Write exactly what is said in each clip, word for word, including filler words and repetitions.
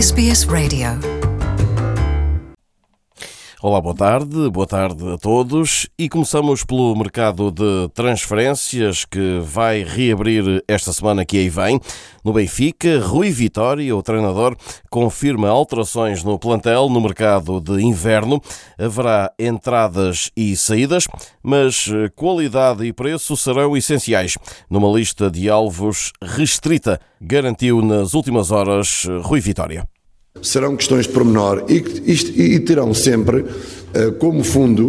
S B S Radio. Olá, boa tarde, boa tarde a todos e começamos pelo mercado de transferências que vai reabrir esta semana que aí vem. No Benfica, Rui Vitória, o treinador, confirma alterações no plantel no mercado de inverno. Haverá entradas e saídas, mas qualidade e preço serão essenciais. Numa lista de alvos restrita, garantiu nas últimas horas Rui Vitória. Serão questões de pormenor e, e, e terão sempre uh, como fundo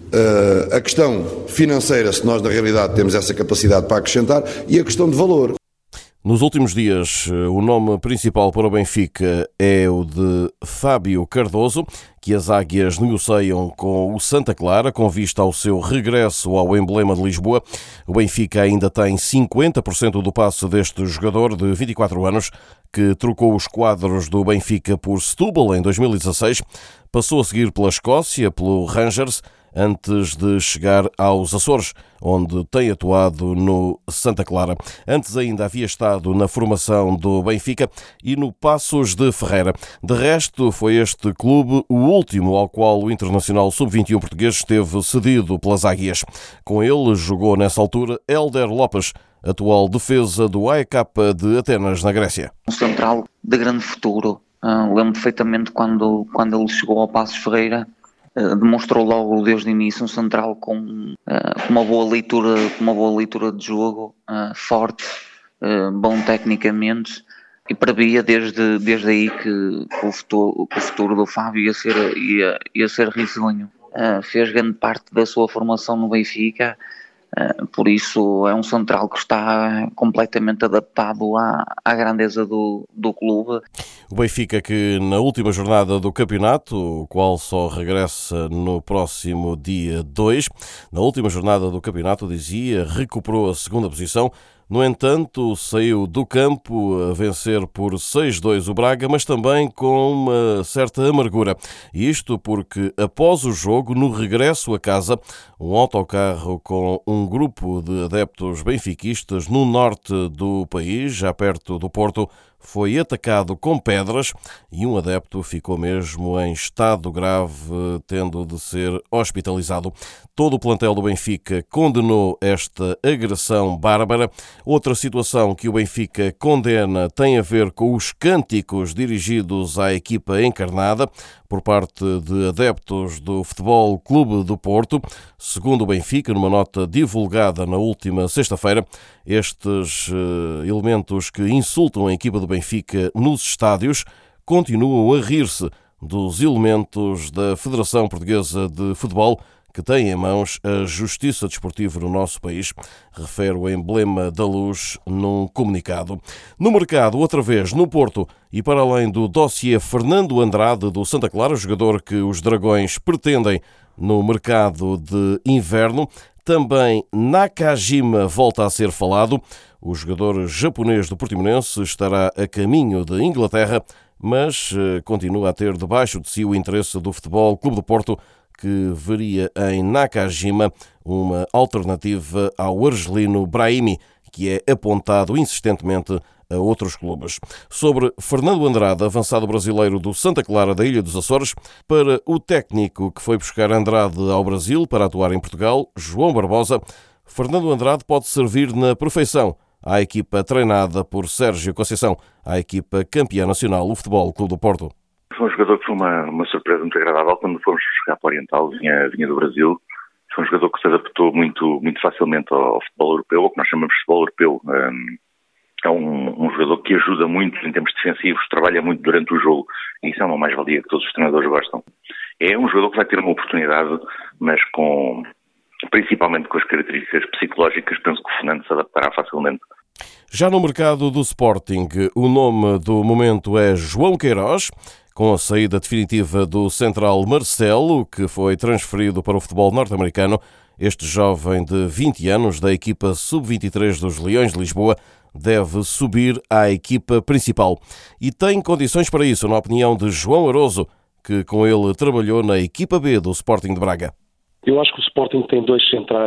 uh, a questão financeira, se nós na realidade temos essa capacidade para acrescentar, e a questão de valor. Nos últimos dias, o nome principal para o Benfica é o de Fábio Cardoso, que as Águias negociam com o Santa Clara, com vista ao seu regresso ao emblema de Lisboa. O Benfica ainda tem cinquenta por cento do passe deste jogador de vinte e quatro anos, que trocou os quadros do Benfica por Setúbal em dois mil e dezasseis, passou a seguir pela Escócia, pelo Rangers, antes de chegar aos Açores, onde tem atuado no Santa Clara. Antes ainda havia estado na formação do Benfica e no Paços de Ferreira. De resto, foi este clube o último ao qual o internacional sub vinte e um português esteve cedido pelas Águias. Com ele jogou nessa altura Hélder Lopes, atual defesa do A E K de Atenas, na Grécia. Um central de grande futuro. Uh, lembro perfeitamente quando, quando ele chegou ao Paços Ferreira. Uh, demonstrou logo desde o início um central com, uh, com uma boa leitura, com uma boa leitura de jogo, uh, forte, uh, bom tecnicamente, e previa desde, desde aí que, que, o futuro, que o futuro do Fábio ia ser, ia, ia ser risonho. Uh, fez grande parte da sua formação no Benfica. Uh, por isso é um central que está completamente adaptado à, à grandeza do, do clube. O Benfica que na última jornada do campeonato, o qual só regressa no próximo dia dois, na última jornada do campeonato, dizia, recuperou a segunda posição. No entanto, saiu do campo a vencer por seis a dois o Braga, mas também com uma certa amargura. E isto porque, após o jogo, no regresso a casa, um autocarro com um grupo de adeptos benfiquistas no norte do país, já perto do Porto, foi atacado com pedras e um adepto ficou mesmo em estado grave, tendo de ser hospitalizado. Todo o plantel do Benfica condenou esta agressão bárbara. Outra situação que o Benfica condena tem a ver com os cânticos dirigidos à equipa encarnada por parte de adeptos do Futebol Clube do Porto. Segundo o Benfica, numa nota divulgada na última sexta-feira, estes uh, elementos que insultam a equipa do Benfica nos estádios continuam a rir-se dos elementos da Federação Portuguesa de Futebol, que tem em mãos a justiça desportiva no nosso país, refere o emblema da Luz num comunicado. No mercado, outra vez no Porto, e para além do dossiê Fernando Andrade do Santa Clara, jogador que os Dragões pretendem no mercado de inverno, também Nakajima volta a ser falado. O jogador japonês do Portimonense estará a caminho de Inglaterra, mas continua a ter debaixo de si o interesse do Futebol Clube do Porto, que veria em Nakajima uma alternativa ao argelino Brahimi, que é apontado insistentemente a outros clubes. Sobre Fernando Andrade, avançado brasileiro do Santa Clara da Ilha dos Açores, para o técnico que foi buscar Andrade ao Brasil para atuar em Portugal, João Barbosa, Fernando Andrade pode servir na perfeição à equipa treinada por Sérgio Conceição, à equipa campeã nacional, o Futebol Clube do Porto. Foi um jogador que foi uma, uma surpresa muito agradável quando fomos jogar para o Oriental, vinha, vinha do Brasil. Foi um jogador que se adaptou muito, muito facilmente ao, ao futebol europeu, ao que nós chamamos de futebol europeu. Um, é um, um jogador que ajuda muito em termos defensivos, trabalha muito durante o jogo, e isso é uma mais-valia que todos os treinadores gostam. É um jogador que vai ter uma oportunidade, mas com, principalmente com as características psicológicas, penso que o Fernando se adaptará facilmente. Já no mercado do Sporting, o nome do momento é João Queiroz, com a saída definitiva do central Marcelo, que foi transferido para o futebol norte-americano. Este jovem de vinte anos, da equipa sub vinte e três dos Leões de Lisboa, deve subir à equipa principal. E tem condições para isso, na opinião de João Aroso, que com ele trabalhou na equipa B do Sporting de Braga. Eu acho que o Sporting tem dois centrais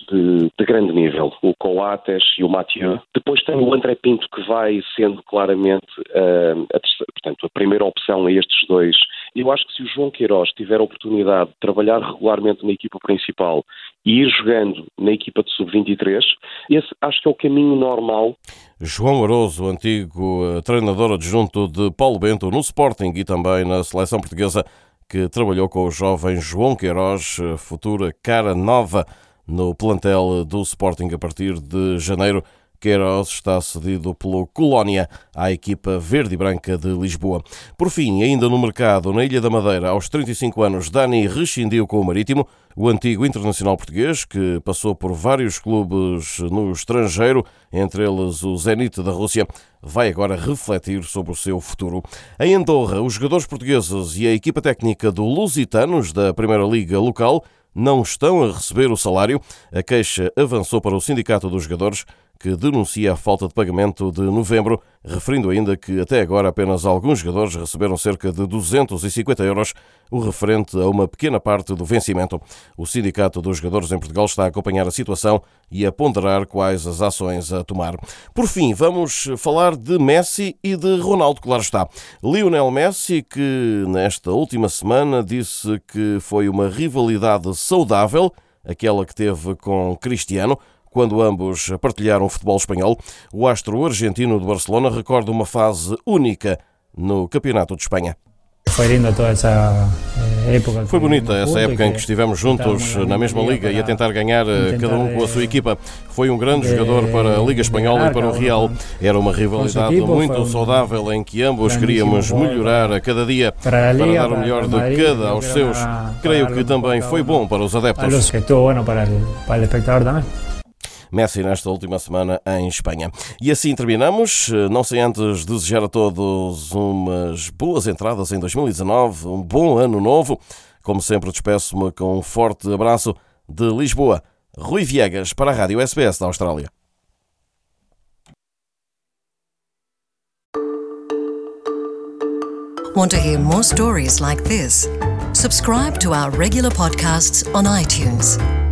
de, de grande nível, o Coates e o Mathieu. Depois tem o André Pinto, que vai sendo claramente uh, a, terceira, portanto, a primeira opção a estes dois. Eu acho que se o João Queiroz tiver a oportunidade de trabalhar regularmente na equipa principal e ir jogando na equipa de sub vinte e três, esse acho que é o caminho normal. João Aroso, antigo treinador adjunto de Paulo Bento no Sporting e também na seleção portuguesa, que trabalhou com o jovem João Queiroz, futura cara nova no plantel do Sporting a partir de janeiro. Queiroz está cedido pelo Colónia à equipa verde e branca de Lisboa. Por fim, ainda no mercado, na Ilha da Madeira, aos trinta e cinco anos, Dani rescindiu com o Marítimo. O antigo internacional português, que passou por vários clubes no estrangeiro, entre eles o Zenit da Rússia, vai agora refletir sobre o seu futuro. Em Andorra, os jogadores portugueses e a equipa técnica do Lusitanos, da Primeira Liga local, não estão a receber o salário. A queixa avançou para o Sindicato dos Jogadores, que denuncia a falta de pagamento de novembro, referindo ainda que até agora apenas alguns jogadores receberam cerca de duzentos e cinquenta euros, o referente a uma pequena parte do vencimento. O Sindicato dos Jogadores em Portugal está a acompanhar a situação e a ponderar quais as ações a tomar. Por fim, vamos falar de Messi e de Ronaldo, claro está. Lionel Messi, que nesta última semana disse que foi uma rivalidade saudável, aquela que teve com Cristiano, quando ambos partilharam o futebol espanhol. O astro argentino do Barcelona recorda uma fase única no Campeonato de Espanha. Foi linda toda essa época. Foi bonita essa época em que estivemos juntos na mesma liga e a tentar ganhar cada um com a sua equipa. Foi um grande jogador para a Liga Espanhola e para o Real. Era uma rivalidade muito saudável em que ambos queríamos melhorar a cada dia para dar o melhor de cada aos seus. Creio que também foi bom para os adeptos. Messi nesta última semana em Espanha. E assim terminamos, não sem antes desejar a todos umas boas entradas em dois mil e dezanove, um bom ano novo. Como sempre, despeço-me com um forte abraço de Lisboa. Rui Viegas para a Rádio S B S da Austrália. Want to hear more stories like this? Subscribe to our regular podcasts on iTunes.